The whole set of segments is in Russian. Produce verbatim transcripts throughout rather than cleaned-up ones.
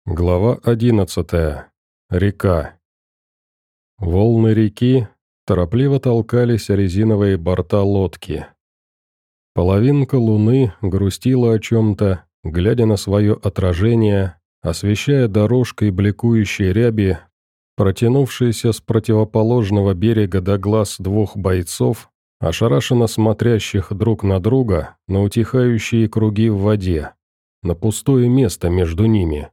Глава одиннадцатая. Река. Волны реки торопливо толкались о резиновые борта лодки. Половинка луны грустила о чем-то, глядя на свое отражение, освещая дорожкой бликующей ряби, протянувшейся с противоположного берега до глаз двух бойцов, ошарашенно смотрящих друг на друга на утихающие круги в воде, на пустое место между ними.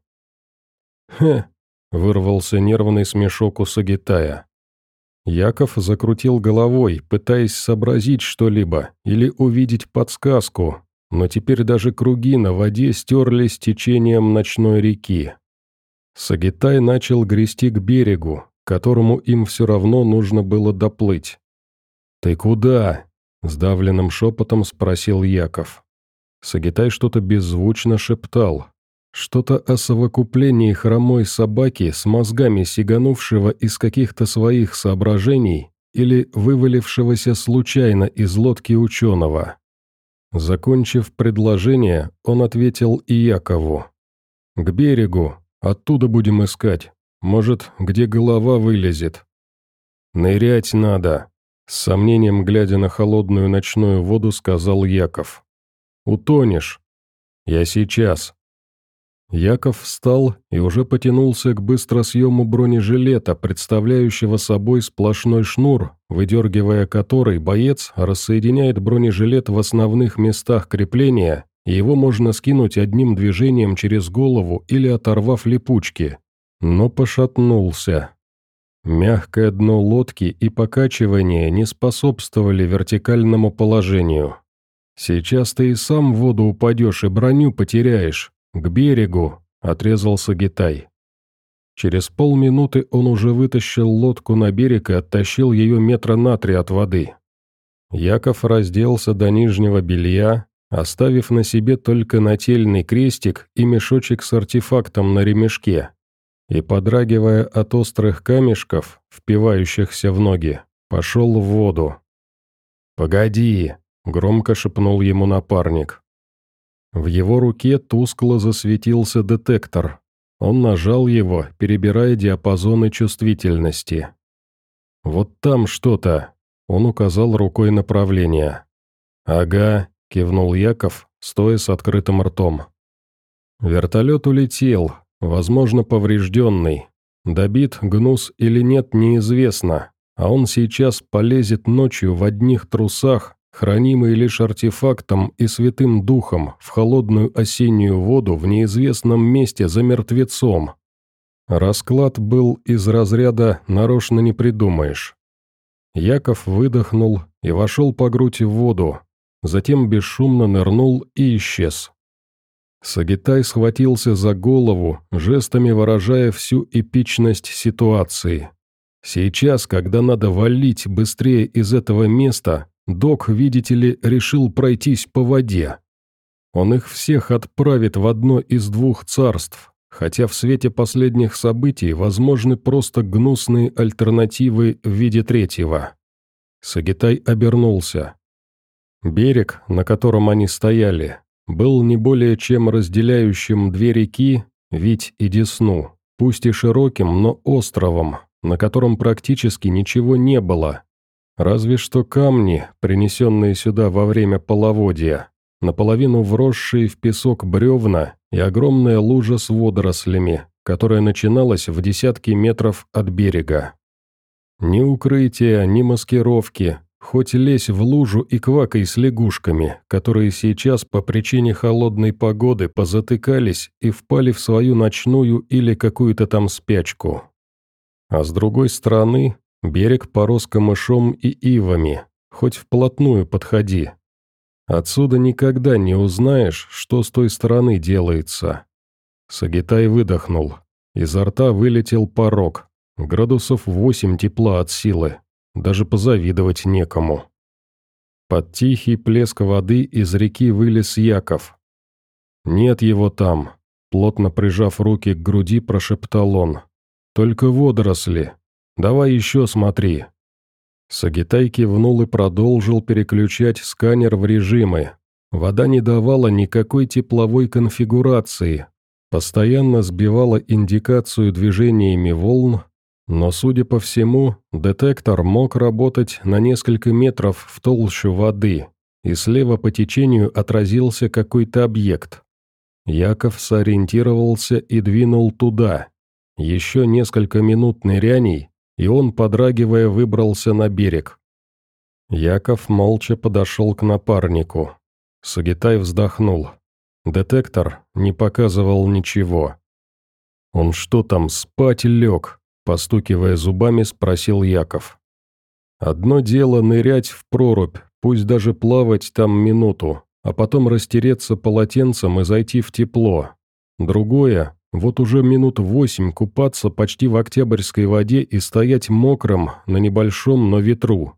«Хе!» — вырвался нервный смешок у Сагитая. Яков закрутил головой, пытаясь сообразить что-либо или увидеть подсказку, но теперь даже круги на воде стерлись течением ночной реки. Сагитай начал грести к берегу, к которому им все равно нужно было доплыть. «Ты куда?» — сдавленным шепотом спросил Яков. Сагитай что-то беззвучно шептал. Что-то о совокуплении хромой собаки с мозгами сиганувшего из каких-то своих соображений или вывалившегося случайно из лодки ученого. Закончив предложение, он ответил и Якову. «К берегу, оттуда будем искать. Может, где голова вылезет». «Нырять надо», — с сомнением глядя на холодную ночную воду, сказал Яков. «Утонешь». «Я сейчас». Яков встал и уже потянулся к быстросъему бронежилета, представляющего собой сплошной шнур, выдергивая который боец рассоединяет бронежилет в основных местах крепления, и его можно скинуть одним движением через голову или оторвав липучки. Но пошатнулся. Мягкое дно лодки и покачивание не способствовали вертикальному положению. «Сейчас ты и сам в воду упадешь и броню потеряешь. «К берегу!» — отрезал Сагитай. Через полминуты он уже вытащил лодку на берег и оттащил ее метра на три от воды. Яков разделся до нижнего белья, оставив на себе только нательный крестик и мешочек с артефактом на ремешке, и, подрагивая от острых камешков, впивающихся в ноги, пошел в воду. «Погоди!» — громко шепнул ему напарник. В его руке тускло засветился детектор. Он нажал его, перебирая диапазоны чувствительности. «Вот там что-то», — он указал рукой направление. «Ага», — кивнул Яков, стоя с открытым ртом. Вертолет улетел, возможно, поврежденный. Добит гнус или нет, неизвестно, а он сейчас полезет ночью в одних трусах, хранимый лишь артефактом и святым духом, в холодную осеннюю воду в неизвестном месте за мертвецом. Расклад был из разряда «нарочно не придумаешь». Яков выдохнул и вошел по грудь в воду, затем бесшумно нырнул и исчез. Сагитай схватился за голову, жестами выражая всю эпичность ситуации. Сейчас, когда надо валить быстрее из этого места, док, видите ли, решил пройтись по воде. Он их всех отправит в одно из двух царств, хотя в свете последних событий возможны просто гнусные альтернативы в виде третьего. Сагитай обернулся. Берег, на котором они стояли, был не более чем разделяющим две реки, Вить и Десну, пусть и широким, но островом, на котором практически ничего не было. Разве что камни, принесенные сюда во время половодья, наполовину вросшие в песок бревна и огромная лужа с водорослями, которая начиналась в десятки метров от берега. Ни укрытия, ни маскировки, хоть лезь в лужу и квакай с лягушками, которые сейчас по причине холодной погоды позатыкались и впали в свою ночную или какую-то там спячку. А с другой стороны, берег порос камышом и ивами, хоть вплотную подходи. Отсюда никогда не узнаешь, что с той стороны делается. Сагитай выдохнул. Изо рта вылетел порог. Градусов восемь тепла от силы. Даже позавидовать некому. Под тихий плеск воды из реки вылез Яков. «Нет его там», — плотно прижав руки к груди, прошептал он. «Только водоросли. Давай еще смотри». Сагитай кивнул и продолжил переключать сканер в режимы. Вода не давала никакой тепловой конфигурации. постоянно сбивала индикацию движениями волн, но, судя по всему, детектор мог работать на несколько метров в толщу воды, и слева по течению отразился какой-то объект. Яков сориентировался и двинул туда. Еще несколько минут ныряний, и он, подрагивая, выбрался на берег. Яков молча подошел к напарнику. Сагитай вздохнул. Детектор не показывал ничего. «Он что там, спать лег?» – постукивая зубами, спросил Яков. «Одно дело нырять в прорубь, пусть даже плавать там минуту, а потом растереться полотенцем и зайти в тепло. Другое – вот уже минут восемь купаться почти в октябрьской воде и стоять мокрым на небольшом, но ветру.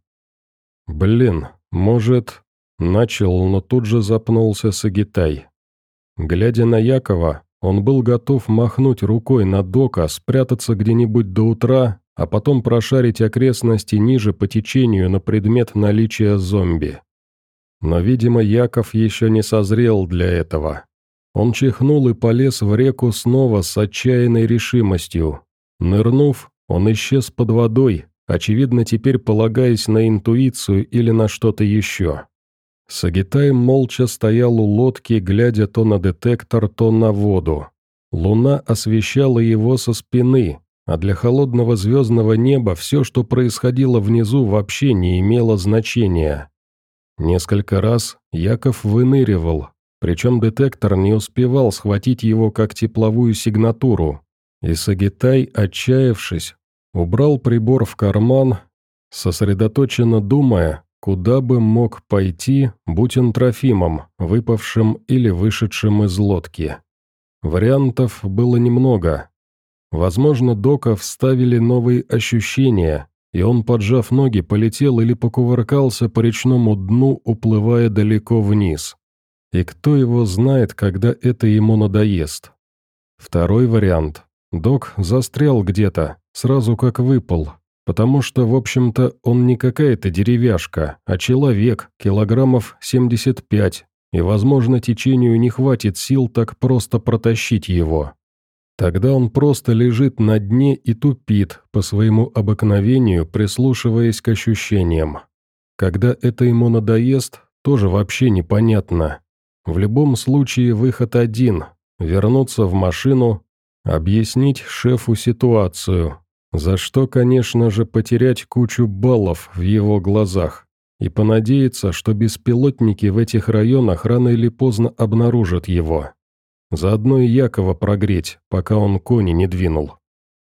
Блин, может...» – начал, но тут же запнулся Сагитай. Глядя на Якова, он был готов махнуть рукой на Дока, спрятаться где-нибудь до утра, а потом прошарить окрестности ниже по течению на предмет наличия зомби. Но, видимо, Яков еще не созрел для этого. Он чихнул и полез в реку снова с отчаянной решимостью. Нырнув, он исчез под водой, очевидно, теперь полагаясь на интуицию или на что-то еще. Сагитай молча стоял у лодки, глядя то на детектор, то на воду. Луна освещала его со спины, а для холодного звездного неба все, что происходило внизу, вообще не имело значения. Несколько раз Яков выныривал, причем детектор не успевал схватить его как тепловую сигнатуру, и Сагитай, отчаявшись, убрал прибор в карман, сосредоточенно думая, куда бы мог пойти, будь он Трофимом, выпавшим или вышедшим из лодки. Вариантов было немного. Возможно, Дока вставили новые ощущения, и он, поджав ноги, полетел или покувыркался по речному дну, уплывая далеко вниз. И кто его знает, когда это ему надоест. Второй вариант. Док застрял где-то, сразу как выпал, потому что, в общем-то, он не какая-то деревяшка, а человек, килограммов семьдесят пять, и, возможно, течению не хватит сил так просто протащить его. Тогда он просто лежит на дне и тупит, по своему обыкновению, прислушиваясь к ощущениям. Когда это ему надоест, тоже вообще непонятно. В любом случае выход один – вернуться в машину, объяснить шефу ситуацию, за что, конечно же, потерять кучу баллов в его глазах, и понадеяться, что беспилотники в этих районах рано или поздно обнаружат его. Заодно и Якова прогреть, пока он кони не двинул.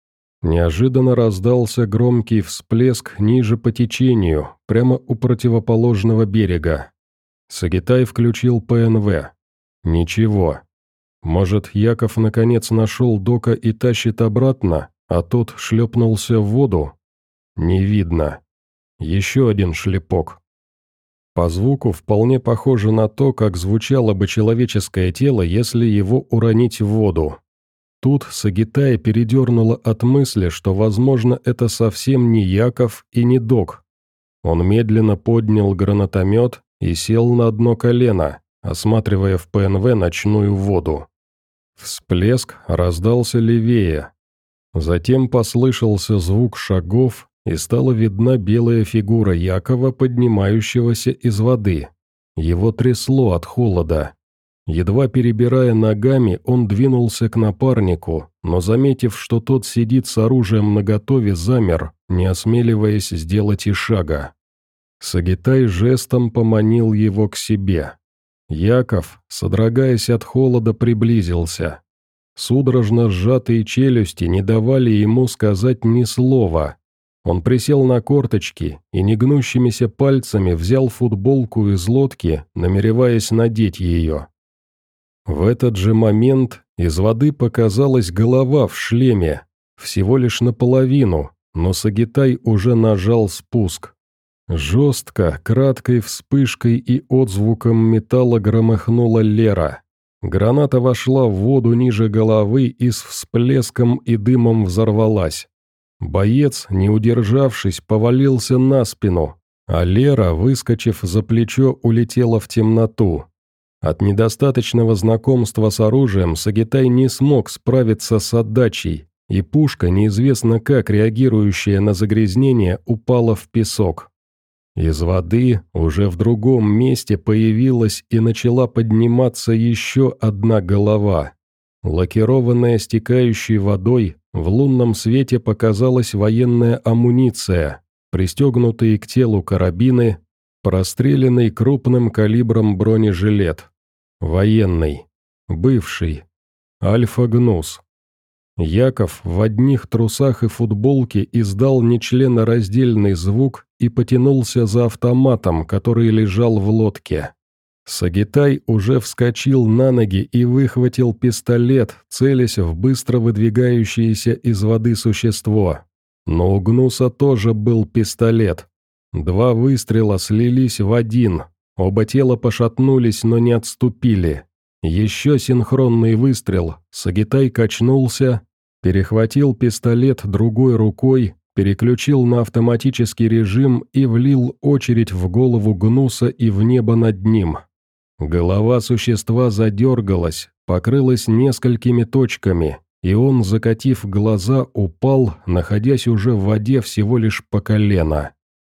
Неожиданно раздался громкий всплеск ниже по течению, прямо у противоположного берега. Сагитай включил ПНВ. Ничего. Может, Яков наконец нашел Дока и тащит обратно, а тот шлепнулся в воду? Не видно. Еще один шлепок. По звуку вполне похоже на то, как звучало бы человеческое тело, если его уронить в воду. Тут Сагитая передернула от мысли, что, возможно, это совсем не Яков и не Док. Он медленно поднял гранатомет и сел на одно колено, осматривая в ПНВ ночную воду. Всплеск раздался левее. Затем послышался звук шагов, и стала видна белая фигура Якова, поднимающегося из воды. Его трясло от холода. Едва перебирая ногами, он двинулся к напарнику, но, заметив, что тот сидит с оружием наготове, замер, не осмеливаясь сделать и шага. Сагитай жестом поманил его к себе. Яков, содрогаясь от холода, приблизился. Судорожно сжатые челюсти не давали ему сказать ни слова. Он присел на корточки и негнущимися пальцами взял футболку из лодки, намереваясь надеть ее. В этот же момент из воды показалась голова в шлеме, всего лишь наполовину, но Сагитай уже нажал спуск. Жестко, краткой вспышкой и отзвуком металла громыхнула Лера. Граната вошла в воду ниже головы и с всплеском и дымом взорвалась. Боец, не удержавшись, повалился на спину, а Лера, выскочив за плечо, улетела в темноту. От недостаточного знакомства с оружием Сагитай не смог справиться с отдачей, и пушка, неизвестно как реагирующая на загрязнение, упала в песок. Из воды уже в другом месте появилась и начала подниматься еще одна голова. Лакированная стекающей водой, в лунном свете показалась военная амуниция, пристегнутые к телу карабины, простреленный крупным калибром бронежилет. Военный. Бывший. Альфа-Гнус. Яков в одних трусах и футболке издал нечленораздельный звук и потянулся за автоматом, который лежал в лодке. Сагитай уже вскочил на ноги и выхватил пистолет, целясь в быстро выдвигающееся из воды существо. Но у Гнуса тоже был пистолет. Два выстрела слились в один, оба тела пошатнулись, но не отступили. Еще синхронный выстрел, Сагитай качнулся, перехватил пистолет другой рукой, переключил на автоматический режим и влил очередь в голову Гнуса и в небо над ним. Голова существа задергалась, покрылась несколькими точками, и он, закатив глаза, упал, находясь уже в воде всего лишь по колено.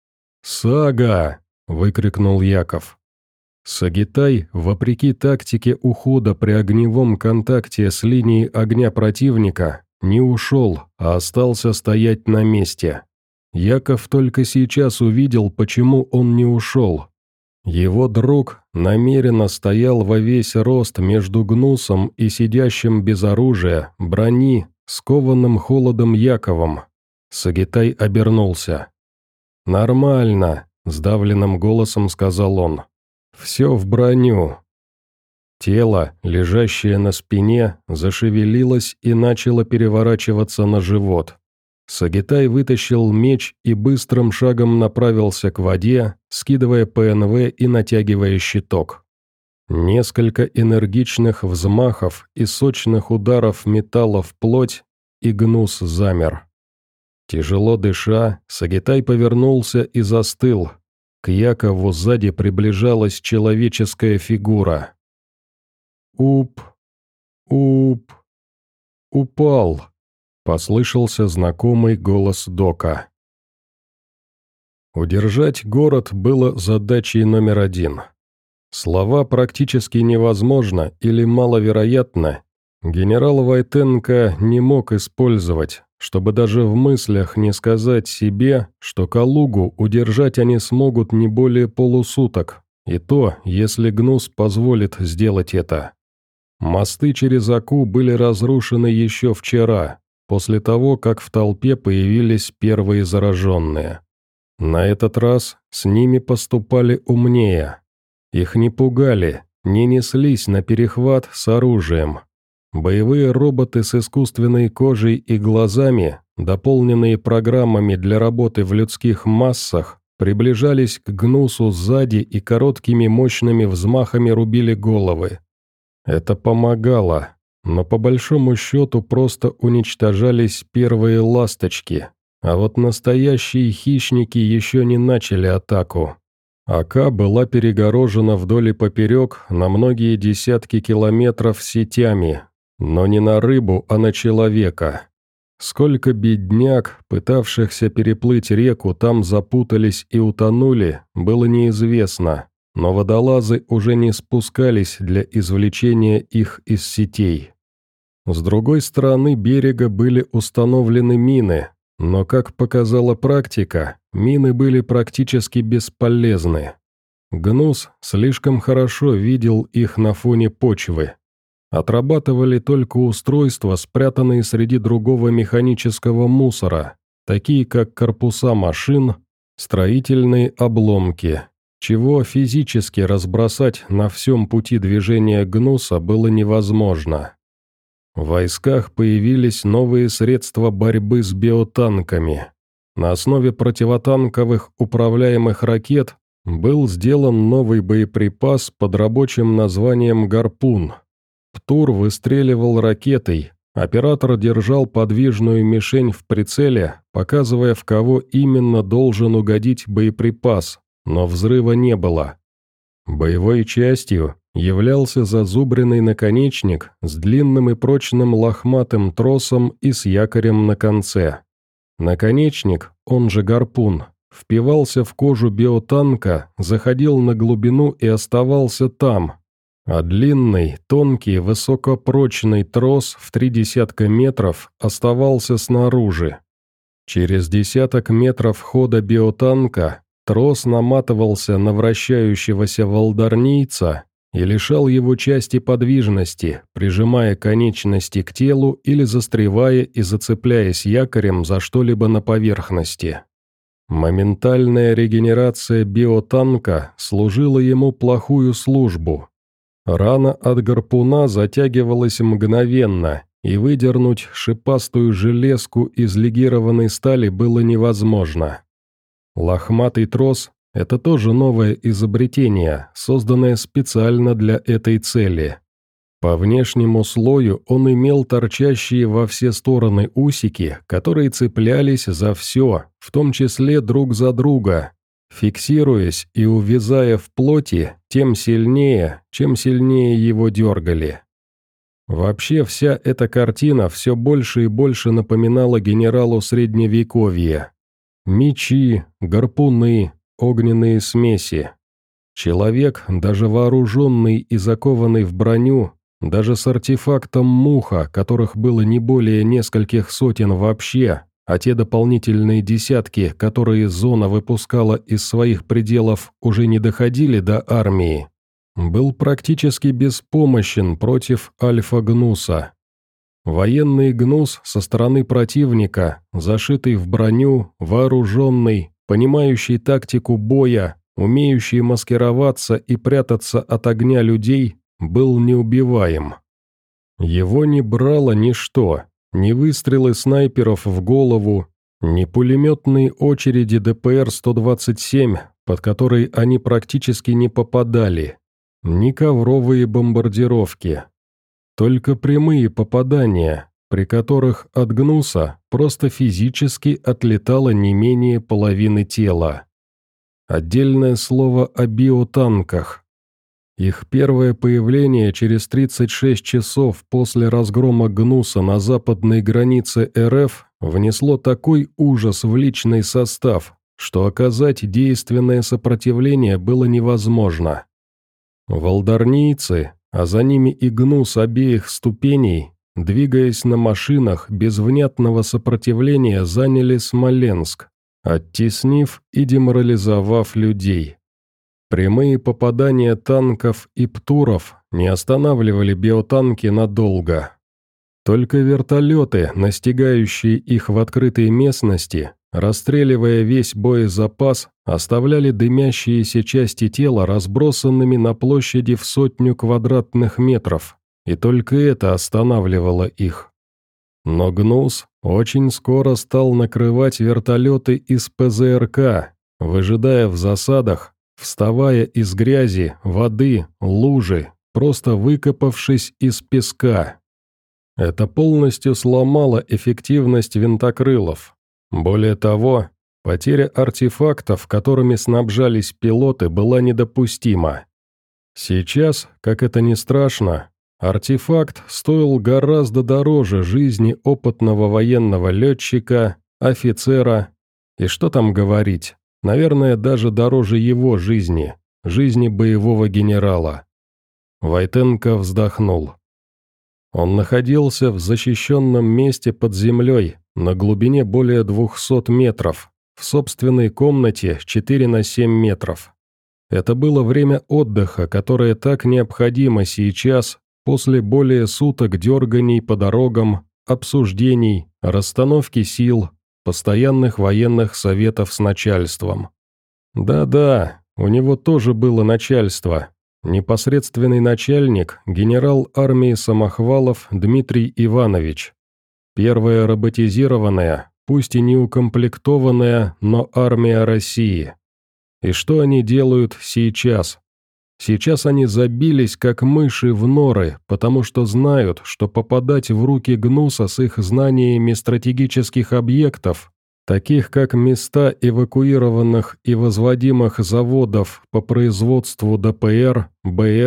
«Сага!» – выкрикнул Яков. Сагитай, вопреки тактике ухода при огневом контакте с линией огня противника, не ушел, а остался стоять на месте. Яков только сейчас увидел, почему он не ушел. Его друг намеренно стоял во весь рост между Гнусом и сидящим без оружия, брони, скованным холодом Яковом. Сагитай обернулся. «Нормально», – сдавленным голосом сказал он. «Все в броню». Тело, лежащее на спине, зашевелилось и начало переворачиваться на живот. Сагитай вытащил меч и быстрым шагом направился к воде, скидывая ПНВ и натягивая щиток. Несколько энергичных взмахов и сочных ударов металла в плоть, и Гнус замер. Тяжело дыша, Сагитай повернулся и застыл. К Якову сзади приближалась человеческая фигура. «Уп! Уп! Упал!» — послышался знакомый голос Дока. Удержать город было задачей номер один. Слова «практически невозможно» или «маловероятно» генерал Войтенко не мог использовать, чтобы даже в мыслях не сказать себе, что Калугу удержать они смогут не более полусуток, и то, если Гнус позволит сделать это. Мосты через Аку были разрушены еще вчера, после того, как в толпе появились первые зараженные. На этот раз с ними поступали умнее. Их не пугали, не неслись на перехват с оружием. Боевые роботы с искусственной кожей и глазами, дополненные программами для работы в людских массах, приближались к Гнусу сзади и короткими мощными взмахами рубили головы. Это помогало, но по большому счету просто уничтожались первые ласточки, а вот настоящие хищники еще не начали атаку. Ака была перегорожена вдоль и поперек на многие десятки километров сетями, но не на рыбу, а на человека. Сколько бедняк, пытавшихся переплыть реку, там запутались и утонули, было неизвестно, но водолазы уже не спускались для извлечения их из сетей. С другой стороны берега были установлены мины, но, как показала практика, мины были практически бесполезны. Гнус слишком хорошо видел их на фоне почвы. Отрабатывали только устройства, спрятанные среди другого механического мусора, такие как корпуса машин, строительные обломки, чего физически разбросать на всем пути движения Гнуса было невозможно. В войсках появились новые средства борьбы с биотанками. На основе противотанковых управляемых ракет был сделан новый боеприпас под рабочим названием «Гарпун». Птур выстреливал ракетой, оператор держал подвижную мишень в прицеле, показывая, в кого именно должен угодить боеприпас, но взрыва не было. Боевой частью являлся зазубренный наконечник с длинным и прочным лохматым тросом и с якорем на конце. Наконечник, он же гарпун, впивался в кожу биотанка, заходил на глубину и оставался там, а длинный, тонкий, высокопрочный трос в три десятка метров оставался снаружи. Через десяток метров хода биотанка трос наматывался на вращающегося волдарнийца и лишал его части подвижности, прижимая конечности к телу или застревая и зацепляясь якорем за что-либо на поверхности. Моментальная регенерация биотанка служила ему плохую службу. Рана от гарпуна затягивалась мгновенно, и выдернуть шипастую железку из легированной стали было невозможно. Лохматый трос – это тоже новое изобретение, созданное специально для этой цели. По внешнему слою он имел торчащие во все стороны усики, которые цеплялись за все, в том числе друг за друга, фиксируясь и увязая в плоти тем сильнее, чем сильнее его дергали. Вообще вся эта картина все больше и больше напоминала генералу Средневековья. Мечи, гарпуны, огненные смеси. Человек, даже вооруженный и закованный в броню, даже с артефактом муха, которых было не более нескольких сотен вообще, а те дополнительные десятки, которые зона выпускала из своих пределов, уже не доходили до армии, был практически беспомощен против альфа-гнуса. Военный гнус со стороны противника, зашитый в броню, вооруженный, понимающий тактику боя, умеющий маскироваться и прятаться от огня людей, был неубиваем. Его не брало ничто, ни выстрелы снайперов в голову, ни пулеметные очереди дэ пэ эр сто двадцать семь, под которые они практически не попадали, ни ковровые бомбардировки. Только прямые попадания, при которых от гнуса просто физически отлетало не менее половины тела. Отдельное слово о биотанках. Их первое появление через тридцать шесть часов после разгрома гнуса на западной границе эр эф внесло такой ужас в личный состав, что оказать действенное сопротивление было невозможно. Волдарнийцы, а за ними и гнус обеих ступеней, двигаясь на машинах, без внятного сопротивления заняли Смоленск, оттеснив и деморализовав людей. Прямые попадания танков и птуров не останавливали биотанки надолго. Только вертолеты, настигающие их в открытой местности, расстреливая весь боезапас, оставляли дымящиеся части тела разбросанными на площади в сотню квадратных метров, и только это останавливало их. Но гнус очень скоро стал накрывать вертолеты из пэ зэ эр ка, выжидая в засадах, вставая из грязи, воды, лужи, просто выкопавшись из песка. Это полностью сломало эффективность винтокрылов. Более того, потеря артефактов, которыми снабжались пилоты, была недопустима. Сейчас, как это ни страшно, артефакт стоил гораздо дороже жизни опытного военного летчика, офицера, и что там говорить, наверное, даже дороже его жизни, жизни боевого генерала. Войтенко вздохнул. Он находился в защищенном месте под землей, на глубине более двухсот метров, в собственной комнате четыре на семь метров. Это было время отдыха, которое так необходимо сейчас, после более суток дерганий по дорогам, обсуждений, расстановки сил, постоянных военных советов с начальством. Да-да, у него тоже было начальство. Непосредственный начальник, генерал армии Самохвалов Дмитрий Иванович. Первая роботизированная, пусть и не укомплектованная, но армия России. И что они делают сейчас? Сейчас они забились, как мыши в норы, потому что знают, что попадать в руки гнуса с их знаниями стратегических объектов, таких как места эвакуированных и возводимых заводов по производству дэ пэ эр, бэ эр,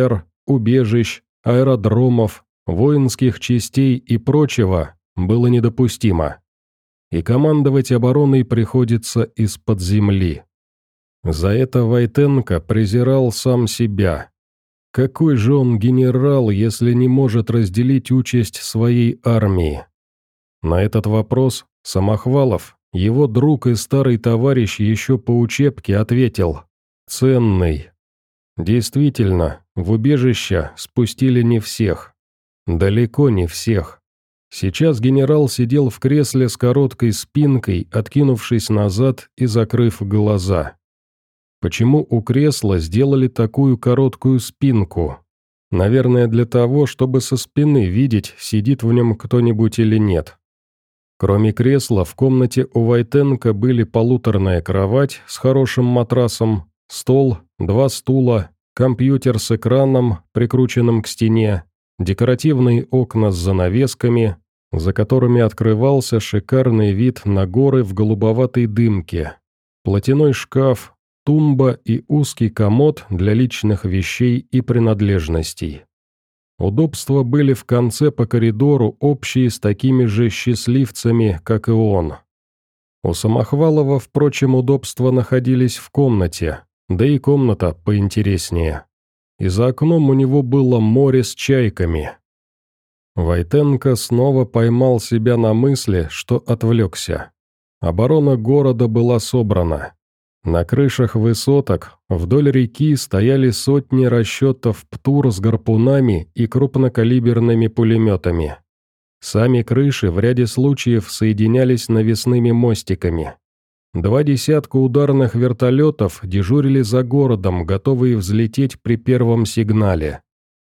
убежищ, аэродромов, воинских частей и прочего было недопустимо. И командовать обороной приходится из-под земли. За это Войтенко презирал сам себя. Какой же он генерал, если не может разделить участь своей армии? На этот вопрос Самохвалов, его друг и старый товарищ еще по учебке, ответил: «Ценный». Действительно, в убежище спустили не всех. Далеко не всех. Сейчас генерал сидел в кресле с короткой спинкой, откинувшись назад и закрыв глаза. Почему у кресла сделали такую короткую спинку? Наверное, для того, чтобы со спины видеть, сидит в нем кто-нибудь или нет. Кроме кресла, в комнате у Войтенко были полуторная кровать с хорошим матрасом, стол, два стула, компьютер с экраном, прикрученным к стене, декоративные окна с занавесками, за которыми открывался шикарный вид на горы в голубоватой дымке, платяной шкаф, тумба и узкий комод для личных вещей и принадлежностей. Удобства были в конце по коридору, общие с такими же счастливцами, как и он. У Самохвалова, впрочем, удобства находились в комнате, да и комната поинтереснее. И за окном у него было море с чайками. Войтенко снова поймал себя на мысли, что отвлекся. Оборона города была собрана. На крышах высоток вдоль реки стояли сотни расчетов ПТУР с гарпунами и крупнокалиберными пулеметами. Сами крыши в ряде случаев соединялись навесными мостиками. Два десятка ударных вертолетов дежурили за городом, готовые взлететь при первом сигнале.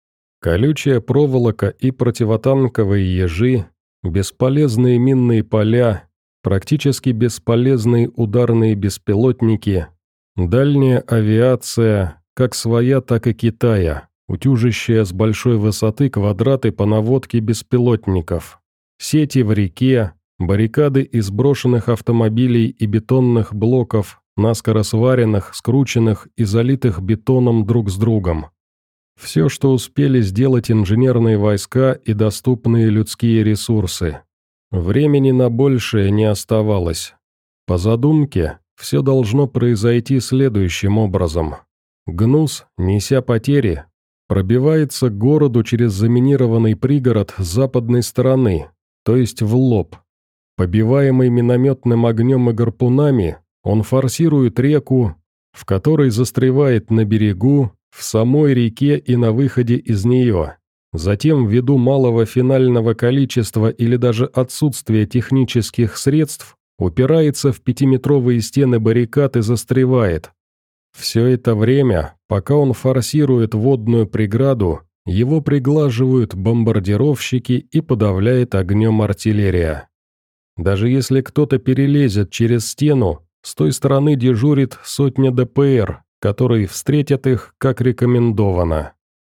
Колючая проволока и противотанковые ежи, бесполезные минные поля, практически бесполезные ударные беспилотники, дальняя авиация, как своя, так и Китая, утюжащая с большой высоты квадраты по наводке беспилотников, сети в реке, баррикады из брошенных автомобилей и бетонных блоков, наскоро сваренных, скрученных и залитых бетоном друг с другом. Все, что успели сделать инженерные войска и доступные людские ресурсы. Времени на большее не оставалось. По задумке, все должно произойти следующим образом. ГНУС, неся потери, пробивается к городу через заминированный пригород с западной стороны, то есть в лоб. Побиваемый минометным огнем и гарпунами, он форсирует реку, в которой застревает на берегу, в самой реке и на выходе из нее. Затем, ввиду малого финального количества или даже отсутствия технических средств, упирается в пятиметровые стены баррикад и застревает. Все это время, пока он форсирует водную преграду, его приглаживают бомбардировщики и подавляет огнем артиллерия. Даже если кто-то перелезет через стену, с той стороны дежурит сотня ДПР, которые встретят их, как рекомендовано.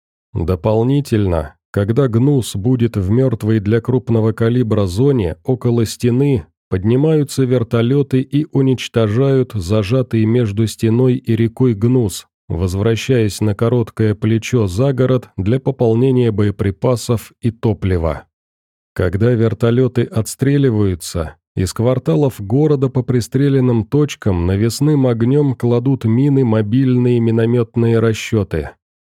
Дополнительно, когда ГНУС будет в мертвой для крупного калибра зоне около стены, поднимаются вертолеты и уничтожают зажатый между стеной и рекой ГНУС, возвращаясь на короткое плечо за город для пополнения боеприпасов и топлива. Когда вертолеты отстреливаются, из кварталов города по пристреленным точкам навесным огнем кладут мины мобильные минометные расчеты.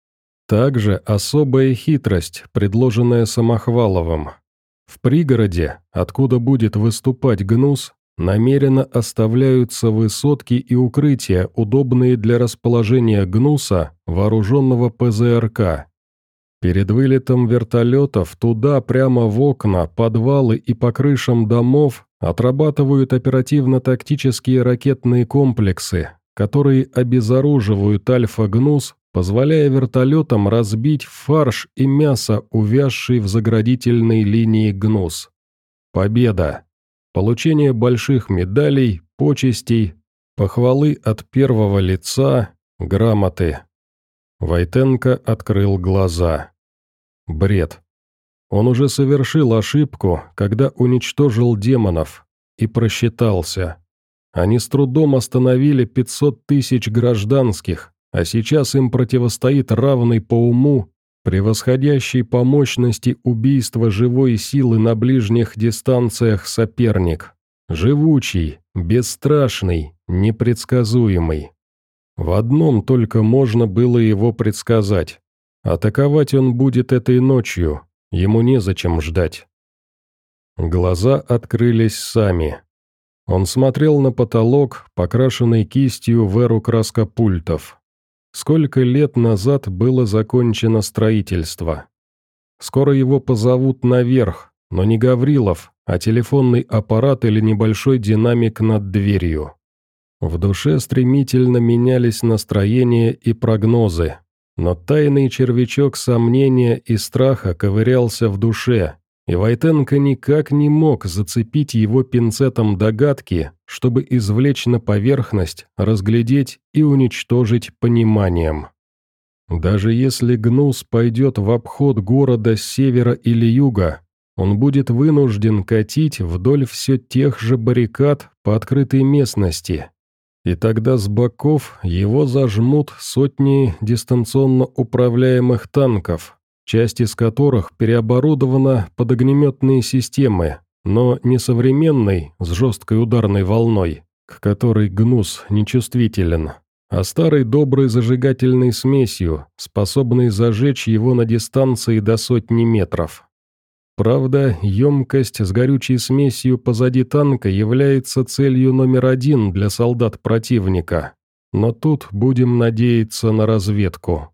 Также особая хитрость, предложенная Самохваловым. В пригороде, откуда будет выступать ГНУС, намеренно оставляются высотки и укрытия, удобные для расположения ГНУСа, вооруженного ПЗРК. Перед вылетом вертолетов туда прямо в окна, подвалы и по крышам домов отрабатывают оперативно-тактические ракетные комплексы, которые обезоруживают Альфа-ГНУС, позволяя вертолетам разбить фарш и мясо, увязший в заградительной линии ГНУС. Победа. Получение больших медалей, почестей, похвалы от первого лица, грамоты. Войтенко открыл глаза. Бред. Он уже совершил ошибку, когда уничтожил демонов, и просчитался. Они с трудом остановили пятьсот тысяч гражданских, а сейчас им противостоит равный по уму, Превосходящий по мощности убийства живой силы на ближних дистанциях соперник. Живучий, бесстрашный, непредсказуемый. В одном только можно было его предсказать. Атаковать он будет этой ночью, ему незачем ждать. Глаза открылись сами. Он смотрел на потолок, покрашенный кистью в эру краскопультов. Сколько лет назад было закончено строительство? Скоро его позовут наверх, но не Гаврилов, а телефонный аппарат или небольшой динамик над дверью. В душе стремительно менялись настроения и прогнозы, но тайный червячок сомнения и страха ковырялся в душе, и Войтенко никак не мог зацепить его пинцетом догадки, чтобы извлечь на поверхность, разглядеть и уничтожить пониманием. Даже если Гнус пойдет в обход города с севера или юга, он будет вынужден катить вдоль все тех же баррикад по открытой местности, и тогда с боков его зажмут сотни дистанционно управляемых танков, часть из которых переоборудована под огнеметные системы, но не современной, с жесткой ударной волной, к которой Гнус нечувствителен, а старой доброй зажигательной смесью, способной зажечь его на дистанции до сотни метров. Правда, емкость с горючей смесью позади танка является целью номер один для солдат противника, но тут будем надеяться на разведку.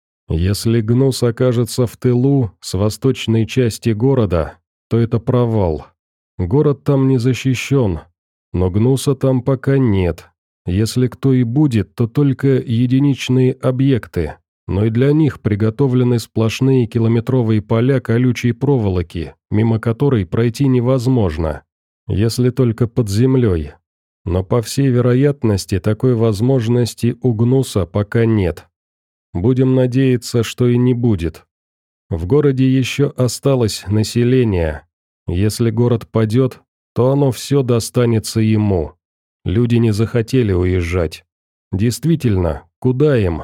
Если Гнус окажется в тылу, с восточной части города, то это провал. Город там не защищен, но Гнуса там пока нет. Если кто и будет, то только единичные объекты, но и для них приготовлены сплошные километровые поля колючей проволоки, мимо которой пройти невозможно, если только под землей. Но по всей вероятности такой возможности у Гнуса пока нет. Будем надеяться, что и не будет. В городе еще осталось население. Если город падет, то оно все достанется ему. Люди не захотели уезжать. Действительно, куда им?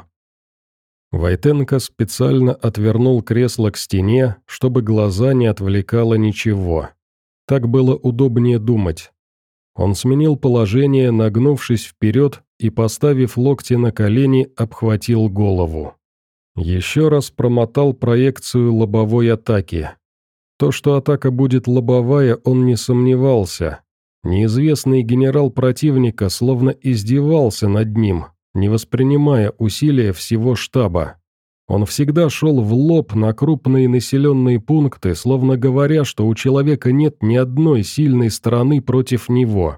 Войтенко специально отвернул кресло к стене, чтобы глаза не отвлекало ничего. Так было удобнее думать. Он сменил положение, нагнувшись вперед и, поставив локти на колени, обхватил голову. Еще раз промотал проекцию лобовой атаки. То, что атака будет лобовая, он не сомневался. Неизвестный генерал противника словно издевался над ним, не воспринимая усилия всего штаба. Он всегда шел в лоб на крупные населенные пункты, словно говоря, что у человека нет ни одной сильной стороны против него.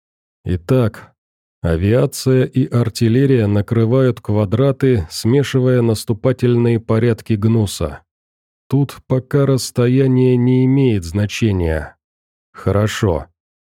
Итак, авиация и артиллерия накрывают квадраты, смешивая наступательные порядки Гнуса. Тут пока расстояние не имеет значения. Хорошо.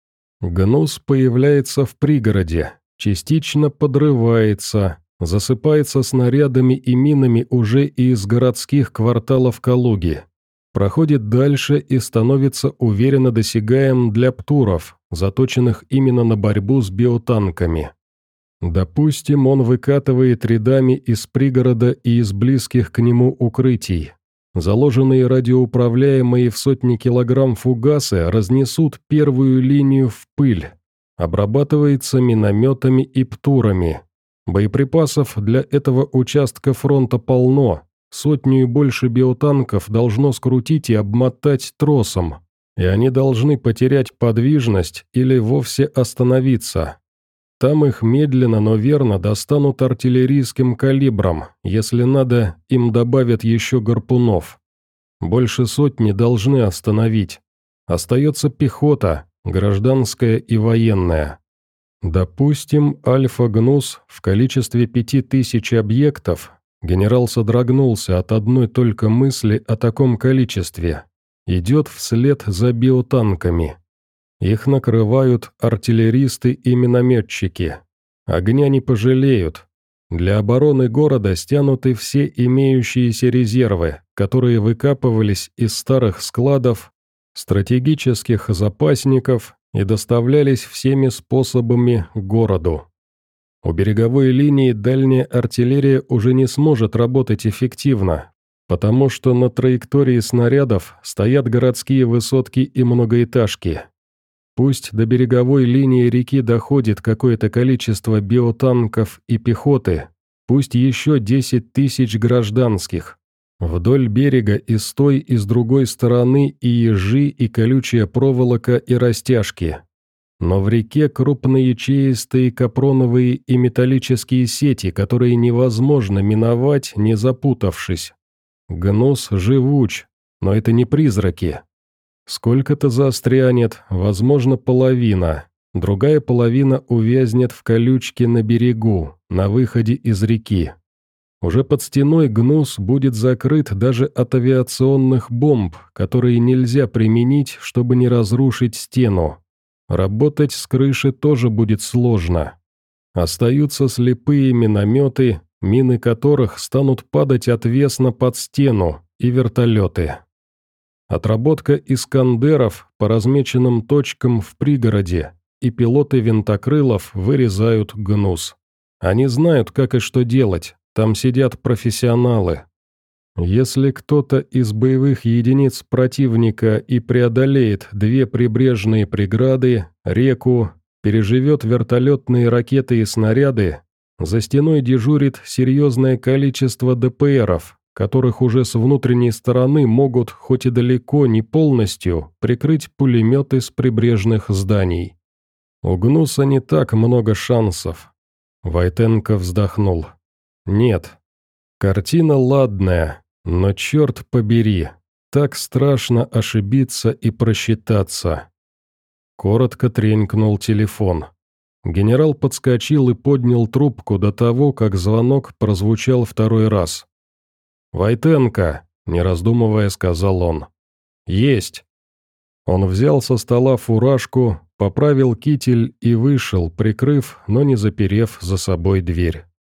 Гнус появляется в пригороде, частично подрывается, засыпается снарядами и минами уже и из городских кварталов Калуги, проходит дальше и становится уверенно досягаем для птуров, заточенных именно на борьбу с биотанками. Допустим, он выкатывает рядами из пригорода и из близких к нему укрытий. Заложенные радиоуправляемые в сотни килограмм фугасы разнесут первую линию в пыль. Обрабатывается минометами и птурами. Боеприпасов для этого участка фронта полно. Сотню и больше биотанков должно скрутить и обмотать тросом. И они должны потерять подвижность или вовсе остановиться. Там их медленно, но верно достанут артиллерийским калибром, если надо, им добавят еще гарпунов. Больше сотни должны остановить. Остается пехота, гражданская и военная. Допустим, Альфа-Гнус в количестве пяти тысяч объектов, генерал содрогнулся от одной только мысли о таком количестве, идет вслед за биотанками. Их накрывают артиллеристы и минометчики. Огня не пожалеют. Для обороны города стянуты все имеющиеся резервы, которые выкапывались из старых складов, стратегических запасников и доставлялись всеми способами к городу. У береговой линии дальняя артиллерия уже не сможет работать эффективно, Потому что на траектории снарядов стоят городские высотки и многоэтажки. Пусть до береговой линии реки доходит какое-то количество биотанков и пехоты, пусть еще десять тысяч гражданских. Вдоль берега и с той, и с другой стороны и ежи, и колючая проволока, и растяжки. Но в реке крупноячеистые капроновые и металлические сети, которые невозможно миновать, не запутавшись. Гнус живуч, но это не призраки. Сколько-то застрянет, возможно, половина. Другая половина увязнет в колючке на берегу, на выходе из реки. Уже под стеной гнус будет закрыт даже от авиационных бомб, которые нельзя применить, чтобы не разрушить стену. Работать с крыши тоже будет сложно. Остаются слепые минометы, мины которых станут падать отвесно под стену, и вертолеты. Отработка «Искандеров» по размеченным точкам в пригороде, и пилоты винтокрылов вырезают гнус. Они знают, как и что делать, там сидят профессионалы. Если кто-то из боевых единиц противника и преодолеет две прибрежные преграды, реку, переживет вертолетные ракеты и снаряды, за стеной дежурит серьезное количество ДПРов, которых уже с внутренней стороны могут, хоть и далеко не полностью, прикрыть пулеметы с прибрежных зданий. У Гнуса не так много шансов. Войтенко вздохнул. Нет. Картина ладная, но черт побери, так страшно ошибиться и просчитаться. Коротко тренькнул телефон. Генерал подскочил и поднял трубку до того, как звонок прозвучал второй раз. «Войтенко», — не раздумывая, сказал он. «Есть». Он взял со стола фуражку, поправил китель и вышел, прикрыв, но не заперев за собой дверь.